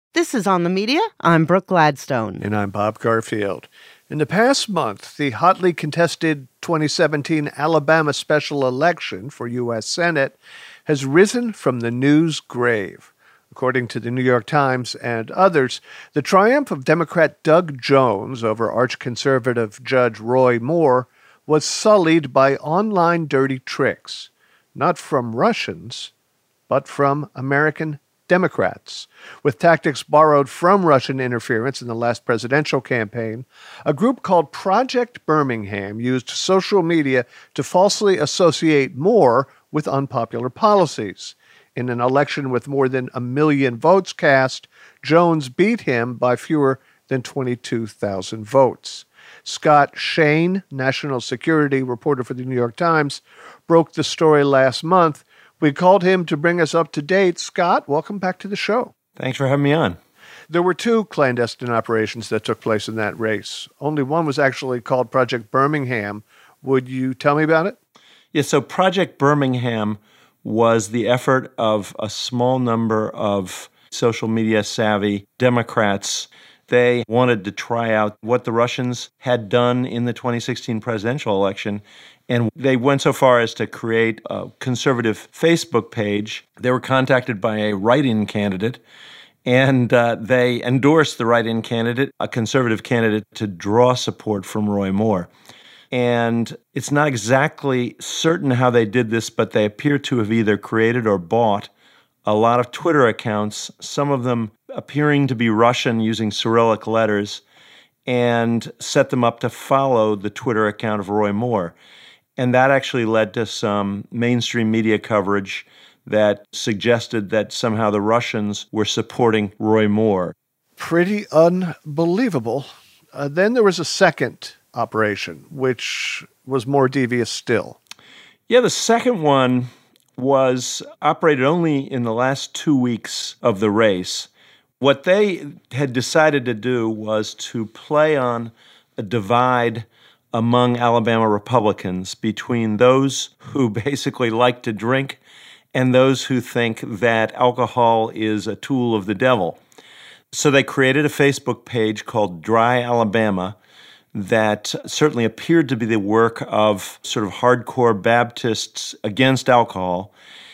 This is On the Media. I'm Brooke Gladstone. And I'm Bob Garfield. In the past month, the hotly contested 2017 Alabama special election for U.S. Senate has risen from the news grave. According to the New York Times and others, the triumph of Democrat Doug Jones over arch-conservative Judge Roy Moore was sullied by online dirty tricks, not from Russians, but from American Democrats. With tactics borrowed from Russian interference in the last presidential campaign, a group called Project Birmingham used social media to falsely associate Moore with unpopular policies. In an election with more than 1 million votes cast, Jones beat him by fewer than 22,000 votes. Scott Shane, national security reporter for the New York Times, broke the story last month. We called him to bring us up to date. Scott, welcome back to the show. Thanks for having me on. There were 2 clandestine operations that took place in that race. Only one was actually called Project Birmingham. Would you tell me about it? Yeah, so Project Birmingham was the effort of a small number of social media savvy Democrats. They wanted to try out what the Russians had done in the 2016 presidential election, and they went so far as to create a conservative Facebook page. They were contacted by a write-in candidate, and they endorsed the write-in candidate, a conservative candidate, to draw support from Roy Moore. And it's not exactly certain how they did this, but they appear to have either created or bought a lot of Twitter accounts, some of them appearing to be Russian using Cyrillic letters, and set them up to follow the Twitter account of Roy Moore. And that actually led to some mainstream media coverage that suggested that somehow the Russians were supporting Roy Moore. Pretty unbelievable. Then there was a second operation, which was more devious still. Yeah, the second one was operated only in the last 2 weeks of the race. What they had decided to do was to play on a divide among Alabama Republicans between those who basically like to drink and those who think that alcohol is a tool of the devil. So they created a Facebook page called Dry Alabama that certainly appeared to be the work of sort of hardcore Baptists against alcohol,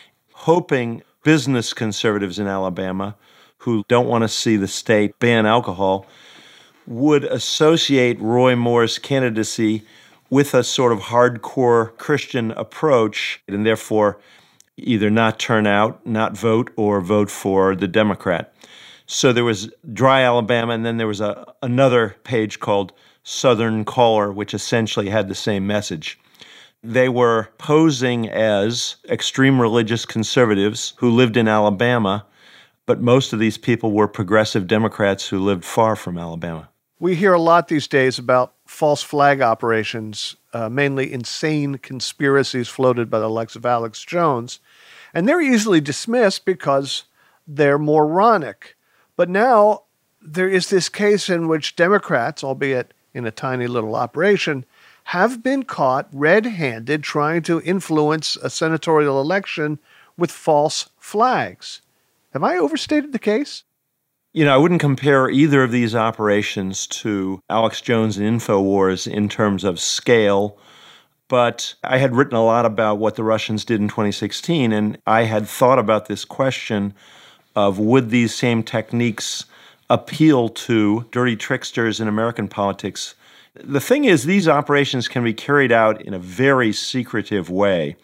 hoping business conservatives in Alabama who don't want to see the state ban alcohol would associate Roy Moore's candidacy with a sort of hardcore Christian approach and therefore either not turn out, not vote, or vote for the Democrat. So there was Dry Alabama, and then there was another page called Southern Caller, which essentially had the same message. They were posing as extreme religious conservatives who lived in Alabama, but most of these people were progressive Democrats who lived far from Alabama. We hear a lot these days about false flag operations, mainly insane conspiracies floated by the likes of Alex Jones, and they're easily dismissed because they're moronic. But now there is this case in which Democrats, albeit in a tiny little operation, have been caught red-handed trying to influence a senatorial election with false flags. Have I overstated the case? You know, I wouldn't compare either of these operations to Alex Jones and InfoWars in terms of scale, but I had written a lot about what the Russians did in 2016, and I had thought about this question of would these same techniques appeal to dirty tricksters in American politics. The thing is, these operations can be carried out in a very secretive way.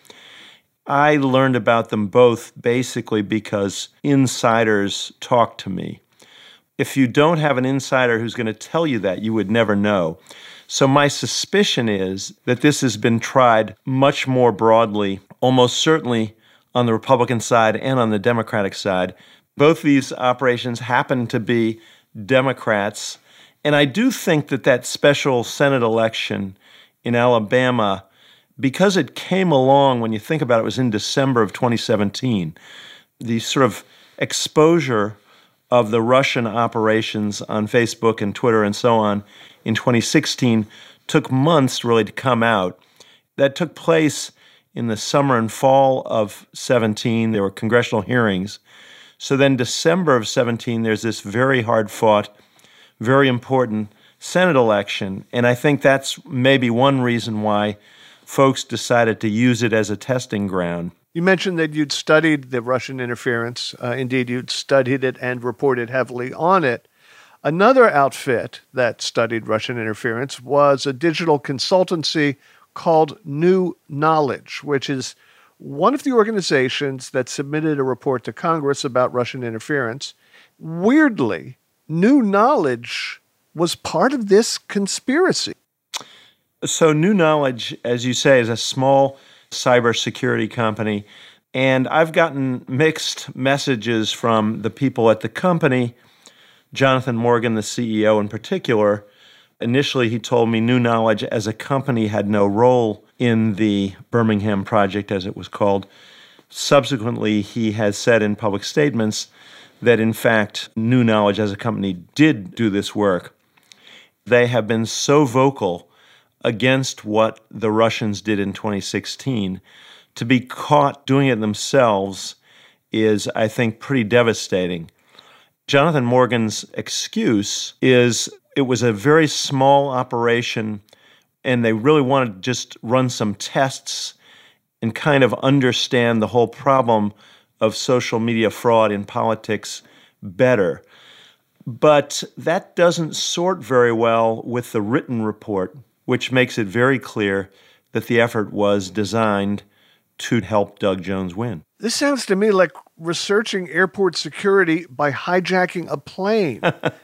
I learned about them both basically because insiders talk to me. If you don't have an insider who's going to tell you that, you would never know. So my suspicion is that this has been tried much more broadly, almost certainly on the Republican side and on the Democratic side. Both these operations happen to be Democrats. And I do think that that special Senate election in Alabama, because it came along, when you think about it, it was in December of 2017, the sort of exposure of the Russian operations on Facebook and Twitter and so on in 2016 took months really to come out. That took place in the summer and fall of 17. There were congressional hearings. So then December of 17, there's this very hard-fought, very important Senate election, and I think that's maybe one reason why folks decided to use it as a testing ground. You mentioned that you'd studied the Russian interference. Indeed, you'd studied it and reported heavily on it. Another outfit that studied Russian interference was a digital consultancy called New Knowledge, which is one of the organizations that submitted a report to Congress about Russian interference. Weirdly, New Knowledge was part of this conspiracy. So New Knowledge, as you say, is a small cybersecurity company, and I've gotten mixed messages from the people at the company. Jonathan Morgan, the CEO in particular, initially he told me New Knowledge as a company had no role in the Birmingham project, as it was called. Subsequently, he has said in public statements that, in fact, New Knowledge as a company did do this work. They have been so vocal against what the Russians did in 2016. To be caught doing it themselves is, I think, pretty devastating. Jonathan Morgan's excuse is it was a very small operation and they really wanted to just run some tests and kind of understand the whole problem of social media fraud in politics better. But that doesn't sort very well with the written report, which makes it very clear that the effort was designed to help Doug Jones win. This sounds to me like researching airport security by hijacking a plane.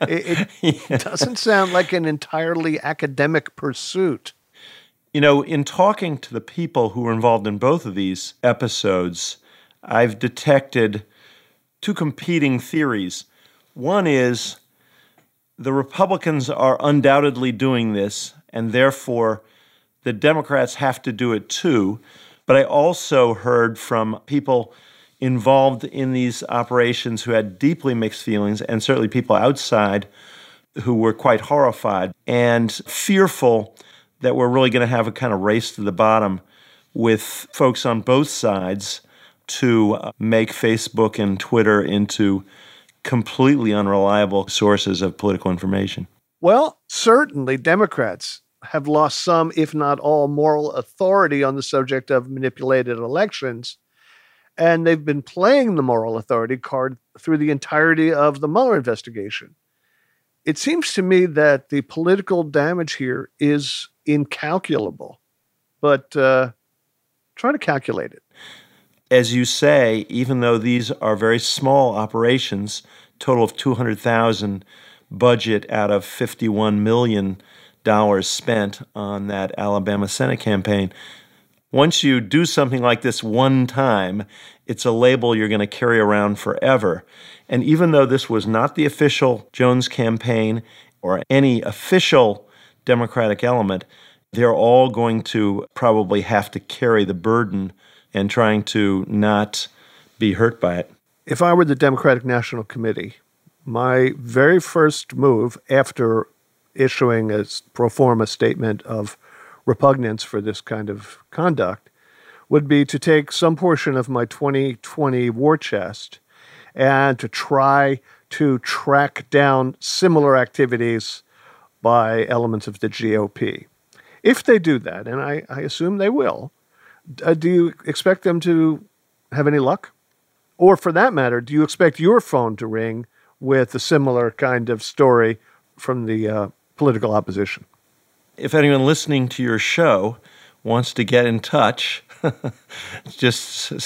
It doesn't sound like an entirely academic pursuit. You know, in talking to the people who were involved in both of these episodes, I've detected two competing theories. One is the Republicans are undoubtedly doing this, and therefore the Democrats have to do it too. But I also heard from people involved in these operations who had deeply mixed feelings, and certainly people outside who were quite horrified and fearful that we're really going to have a kind of race to the bottom with folks on both sides to make Facebook and Twitter into completely unreliable sources of political information. Well, certainly Democrats have lost some, if not all, moral authority on the subject of manipulated elections. And they've been playing the moral authority card through the entirety of the Mueller investigation. It seems to me that the political damage here is incalculable, but try to calculate it. As you say, even though these are very small operations, total of $200,000 budget out of $51 million spent on that Alabama Senate campaign, once you do something like this one time, it's a label you're going to carry around forever. And even though this was not the official Jones campaign or any official Democratic element, they're all going to probably have to carry the burden and trying to not be hurt by it. If I were the Democratic National Committee, my very first move after issuing a pro forma statement of repugnance for this kind of conduct would be to take some portion of my 2020 war chest and to try to track down similar activities by elements of the GOP. If they do that, and I assume they will, do you expect them to have any luck? Or for that matter, do you expect your phone to ring with a similar kind of story from the political opposition? If anyone listening to your show wants to get in touch, it's just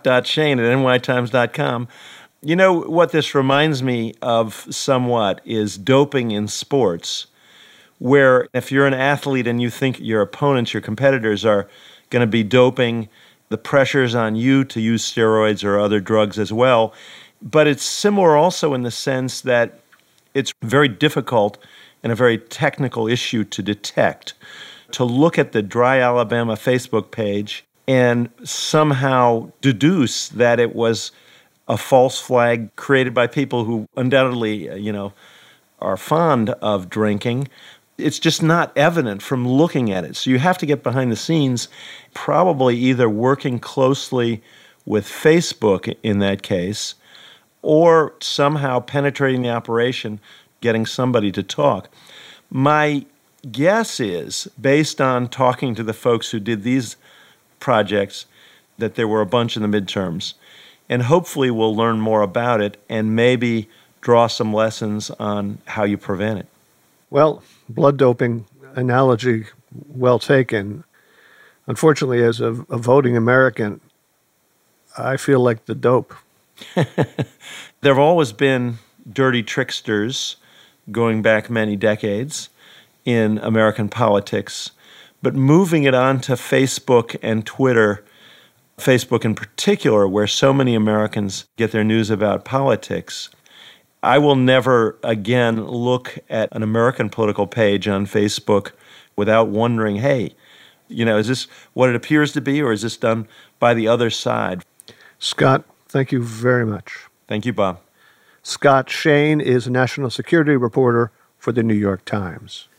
scott.shane@nytimes.com. You know, what this reminds me of somewhat is doping in sports, where if you're an athlete and you think your opponents, your competitors are going to be doping, the pressure's on you to use steroids or other drugs as well. But it's similar also in the sense that it's very difficult and a very technical issue to detect. To look at the Dry Alabama Facebook page and somehow deduce that it was a false flag created by people who undoubtedly, are fond of drinking. It's just not evident from looking at it. So you have to get behind the scenes, probably either working closely with Facebook in that case, or somehow penetrating the operation, getting somebody to talk. My guess is, based on talking to the folks who did these projects, that there were a bunch in the midterms. And hopefully we'll learn more about it and maybe draw some lessons on how you prevent it. Well, blood doping analogy well taken. Unfortunately, as a voting American, I feel like the dope. There have always been dirty tricksters going back many decades in American politics, but moving it onto Facebook and Twitter, Facebook in particular, where so many Americans get their news about politics, I will never again look at an American political page on Facebook without wondering, hey, is this what it appears to be, or is this done by the other side? Scott, thank you very much. Thank you, Bob. Scott Shane is a national security reporter for the New York Times.